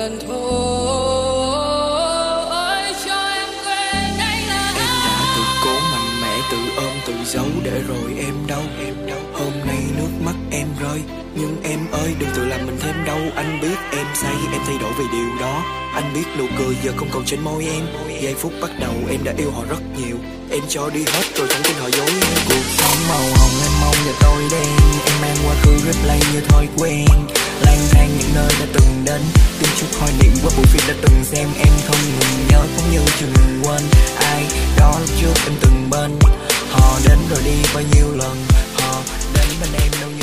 lần thôi cho em quên đây là Em đã tự cố mạnh mẽ, tự ôm, tự giấu để rồi em đau. Hôm nay nước mắt em rơi, nhưng em ơi đừng tự làm mình thêm đau. Anh biết em say, em thay đổi vì điều đó. Anh biết nụ cười giờ không còn trên môi em. Giây phút bắt đầu em đã yêu họ rất nhiều. Em cho đi hết rồi chẳng tin họ dối em. Cuộc sống màu hồng em mong giờ tôi đen. Em mang quá khứ replay như thói quen. Lang thang những nơi đã từng đến, từng chút hoài niệm qua bộ phim đã từng xem. Em không ngừng nhớ cũng như chưa ngừng quên ai đó lúc trước em từng bên. Họ đến rồi đi bao nhiêu lần, họ đến bên em đâu